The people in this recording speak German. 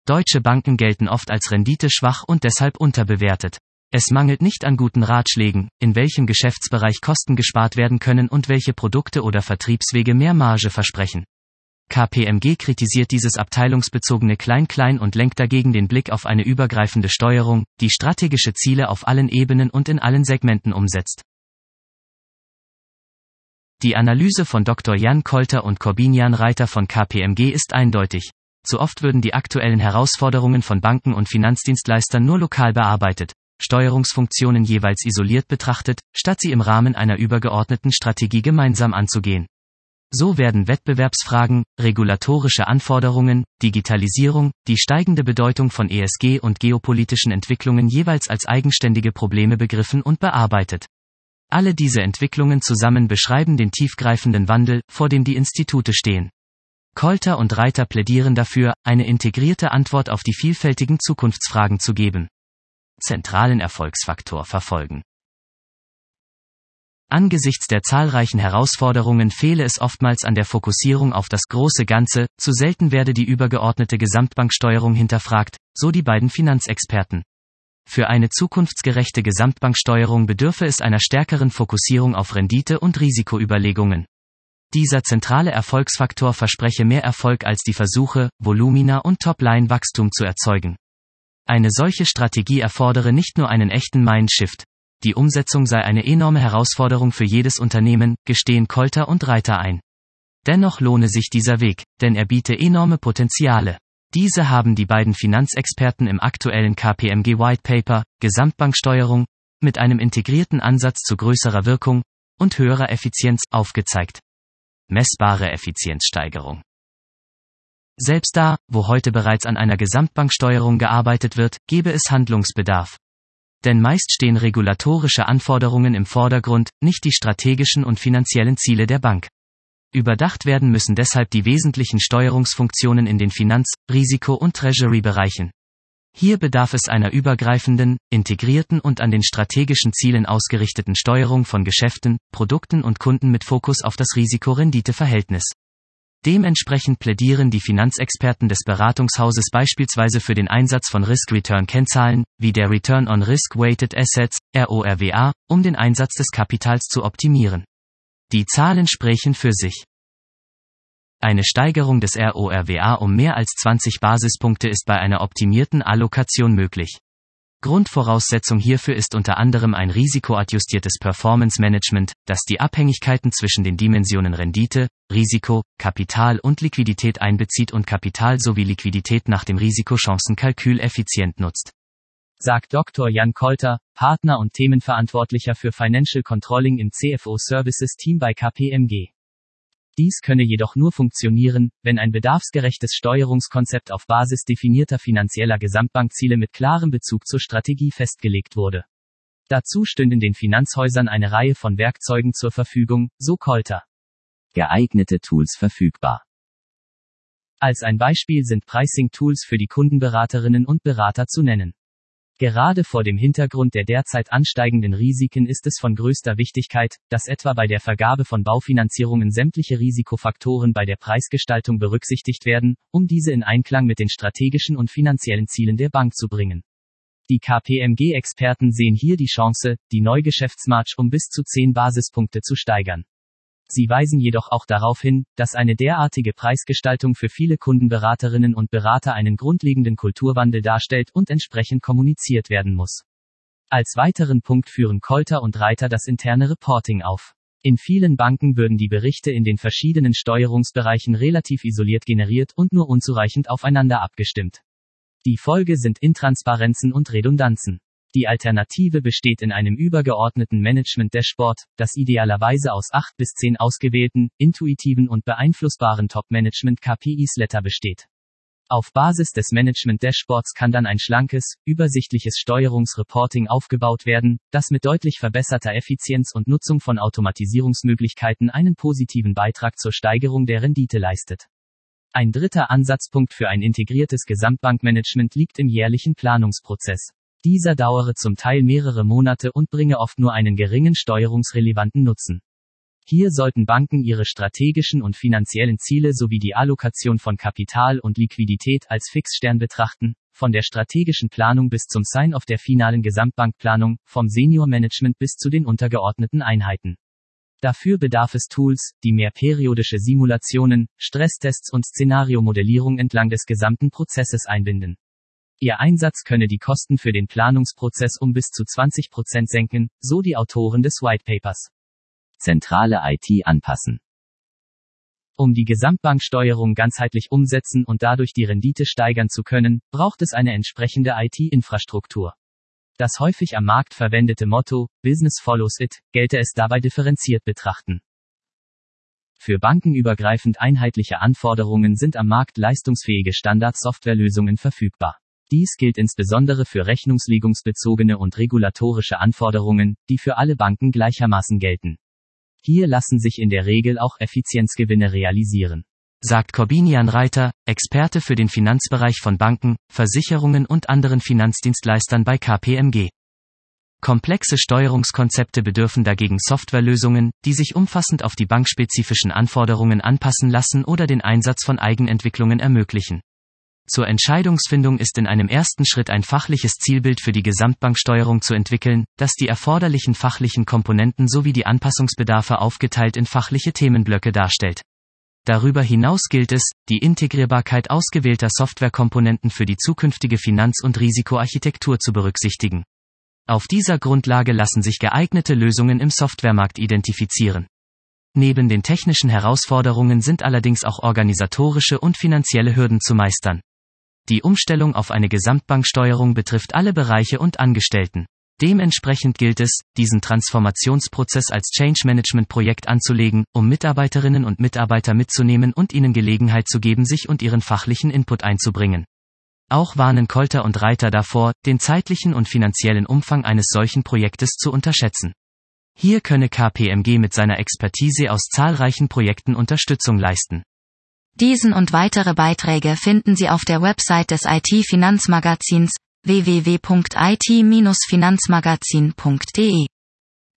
Deutsche Banken gelten oft als renditeschwach und deshalb unterbewertet. Es mangelt nicht an guten Ratschlägen, in welchem Geschäftsbereich Kosten gespart werden können und welche Produkte oder Vertriebswege mehr Marge versprechen. KPMG kritisiert dieses abteilungsbezogene Klein-Klein und lenkt dagegen den Blick auf eine übergreifende Steuerung, die strategische Ziele auf allen Ebenen und in allen Segmenten umsetzt. Die Analyse von Dr. Jan Kolter und Corbinian Reiter von KPMG ist eindeutig. Zu oft würden die aktuellen Herausforderungen von Banken und Finanzdienstleistern nur lokal bearbeitet, Steuerungsfunktionen jeweils isoliert betrachtet, statt sie im Rahmen einer übergeordneten Strategie gemeinsam anzugehen. So werden Wettbewerbsfragen, regulatorische Anforderungen, Digitalisierung, die steigende Bedeutung von ESG und geopolitischen Entwicklungen jeweils als eigenständige Probleme begriffen und bearbeitet. Alle diese Entwicklungen zusammen beschreiben den tiefgreifenden Wandel, vor dem die Institute stehen. Kolter und Reiter plädieren dafür, eine integrierte Antwort auf die vielfältigen Zukunftsfragen zu geben. Zentralen Erfolgsfaktor verfolgen. Angesichts der zahlreichen Herausforderungen fehle es oftmals an der Fokussierung auf das große Ganze, zu selten werde die übergeordnete Gesamtbanksteuerung hinterfragt, so die beiden Finanzexperten. Für eine zukunftsgerechte Gesamtbanksteuerung bedürfe es einer stärkeren Fokussierung auf Rendite- und Risikoüberlegungen. Dieser zentrale Erfolgsfaktor verspreche mehr Erfolg als die Versuche, Volumina und Topline-Wachstum zu erzeugen. Eine solche Strategie erfordere nicht nur einen echten Mindshift. Die Umsetzung sei eine enorme Herausforderung für jedes Unternehmen, gestehen Kolter und Reiter ein. Dennoch lohne sich dieser Weg, denn er biete enorme Potenziale. Diese haben die beiden Finanzexperten im aktuellen KPMG White Paper, Gesamtbanksteuerung, mit einem integrierten Ansatz zu größerer Wirkung und höherer Effizienz aufgezeigt. Messbare Effizienzsteigerung. Selbst da, wo heute bereits an einer Gesamtbanksteuerung gearbeitet wird, gäbe es Handlungsbedarf. Denn meist stehen regulatorische Anforderungen im Vordergrund, nicht die strategischen und finanziellen Ziele der Bank. Überdacht werden müssen deshalb die wesentlichen Steuerungsfunktionen in den Finanz-, Risiko- und Treasury-Bereichen. Hier bedarf es einer übergreifenden, integrierten und an den strategischen Zielen ausgerichteten Steuerung von Geschäften, Produkten und Kunden mit Fokus auf das Risiko-Rendite-Verhältnis. Dementsprechend plädieren die Finanzexperten des Beratungshauses beispielsweise für den Einsatz von Risk-Return-Kennzahlen, wie der Return on Risk-Weighted Assets, RORWA, um den Einsatz des Kapitals zu optimieren. Die Zahlen sprechen für sich. Eine Steigerung des RORWA um mehr als 20 Basispunkte ist bei einer optimierten Allokation möglich. Grundvoraussetzung hierfür ist unter anderem ein risikoadjustiertes Performance Management, das die Abhängigkeiten zwischen den Dimensionen Rendite, Risiko, Kapital und Liquidität einbezieht und Kapital sowie Liquidität nach dem Risikochancenkalkül effizient nutzt. Sagt Dr. Jan Kolter, Partner und Themenverantwortlicher für Financial Controlling im CFO Services Team bei KPMG. Dies könne jedoch nur funktionieren, wenn ein bedarfsgerechtes Steuerungskonzept auf Basis definierter finanzieller Gesamtbankziele mit klarem Bezug zur Strategie festgelegt wurde. Dazu stünden den Finanzhäusern eine Reihe von Werkzeugen zur Verfügung, so Kolter. Geeignete Tools verfügbar. Als ein Beispiel sind Pricing-Tools für die Kundenberaterinnen und Berater zu nennen. Gerade vor dem Hintergrund der derzeit ansteigenden Risiken ist es von größter Wichtigkeit, dass etwa bei der Vergabe von Baufinanzierungen sämtliche Risikofaktoren bei der Preisgestaltung berücksichtigt werden, um diese in Einklang mit den strategischen und finanziellen Zielen der Bank zu bringen. Die KPMG-Experten sehen hier die Chance, die Neugeschäftsmarge um bis zu 10 Basispunkte zu steigern. Sie weisen jedoch auch darauf hin, dass eine derartige Preisgestaltung für viele Kundenberaterinnen und Berater einen grundlegenden Kulturwandel darstellt und entsprechend kommuniziert werden muss. Als weiteren Punkt führen Kolter und Reiter das interne Reporting auf. In vielen Banken würden die Berichte in den verschiedenen Steuerungsbereichen relativ isoliert generiert und nur unzureichend aufeinander abgestimmt. Die Folge sind Intransparenzen und Redundanzen. Die Alternative besteht in einem übergeordneten Management-Dashboard, das idealerweise aus 8 bis 10 ausgewählten, intuitiven und beeinflussbaren Top-Management-KPIs-Letter besteht. Auf Basis des Management-Dashboards kann dann ein schlankes, übersichtliches Steuerungsreporting aufgebaut werden, das mit deutlich verbesserter Effizienz und Nutzung von Automatisierungsmöglichkeiten einen positiven Beitrag zur Steigerung der Rendite leistet. Ein dritter Ansatzpunkt für ein integriertes Gesamtbankmanagement liegt im jährlichen Planungsprozess. Dieser dauere zum Teil mehrere Monate und bringe oft nur einen geringen steuerungsrelevanten Nutzen. Hier sollten Banken ihre strategischen und finanziellen Ziele sowie die Allokation von Kapital und Liquidität als Fixstern betrachten, von der strategischen Planung bis zum Sign-off der finalen Gesamtbankplanung, vom Senior-Management bis zu den untergeordneten Einheiten. Dafür bedarf es Tools, die mehrperiodische Simulationen, Stresstests und Szenariomodellierung entlang des gesamten Prozesses einbinden. Ihr Einsatz könne die Kosten für den Planungsprozess um bis zu 20% senken, so die Autoren des Whitepapers. Zentrale IT anpassen. Um die Gesamtbanksteuerung ganzheitlich umsetzen und dadurch die Rendite steigern zu können, braucht es eine entsprechende IT-Infrastruktur. Das häufig am Markt verwendete Motto, Business follows it, gelte es dabei differenziert betrachten. Für bankenübergreifend einheitliche Anforderungen sind am Markt leistungsfähige Standard-Softwarelösungen verfügbar. Dies gilt insbesondere für rechnungslegungsbezogene und regulatorische Anforderungen, die für alle Banken gleichermaßen gelten. Hier lassen sich in der Regel auch Effizienzgewinne realisieren, sagt Corbinian Reiter, Experte für den Finanzbereich von Banken, Versicherungen und anderen Finanzdienstleistern bei KPMG. Komplexe Steuerungskonzepte bedürfen dagegen Softwarelösungen, die sich umfassend auf die bankspezifischen Anforderungen anpassen lassen oder den Einsatz von Eigenentwicklungen ermöglichen. Zur Entscheidungsfindung ist in einem ersten Schritt ein fachliches Zielbild für die Gesamtbanksteuerung zu entwickeln, das die erforderlichen fachlichen Komponenten sowie die Anpassungsbedarfe aufgeteilt in fachliche Themenblöcke darstellt. Darüber hinaus gilt es, die Integrierbarkeit ausgewählter Softwarekomponenten für die zukünftige Finanz- und Risikoarchitektur zu berücksichtigen. Auf dieser Grundlage lassen sich geeignete Lösungen im Softwaremarkt identifizieren. Neben den technischen Herausforderungen sind allerdings auch organisatorische und finanzielle Hürden zu meistern. Die Umstellung auf eine Gesamtbanksteuerung betrifft alle Bereiche und Angestellten. Dementsprechend gilt es, diesen Transformationsprozess als Change-Management-Projekt anzulegen, um Mitarbeiterinnen und Mitarbeiter mitzunehmen und ihnen Gelegenheit zu geben, sich und ihren fachlichen Input einzubringen. Auch warnen Kolter und Reiter davor, den zeitlichen und finanziellen Umfang eines solchen Projektes zu unterschätzen. Hier könne KPMG mit seiner Expertise aus zahlreichen Projekten Unterstützung leisten. Diesen und weitere Beiträge finden Sie auf der Website des IT-Finanzmagazins www.it-finanzmagazin.de.